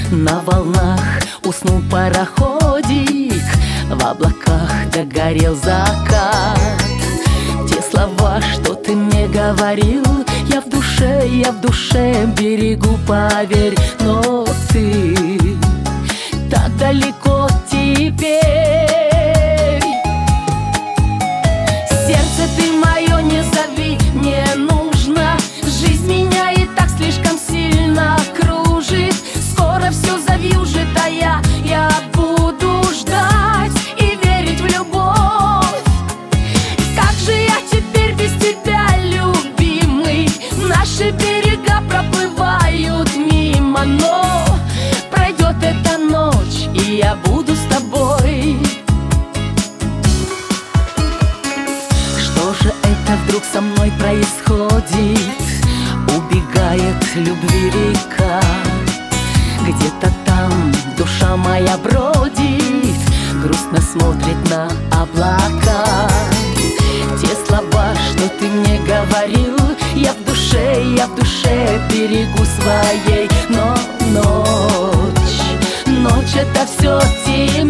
На волнах уснул пароходик, в облаках догорел закат. Те слова, что ты мне говорил, я в душе берегу, поверь. Но ты так далеко теперь. Сердце ты мое не зови, не нужно. Жизнь меня и так слишком сильно кружит. Скоро все завьюжит, а я буду ждать и верить в любовь. Как же я теперь без тебя, любимый? Наши берега проплывают мимо, но пройдет эта ночь, и я буду с тобой. Что же это вдруг со мной происходит? Убегает любви река. Где-то там душа моя бродит, грустно смотрит на облака. Те слова, что ты мне говорил, я в душе берегу своей. Но ночь это все темнее.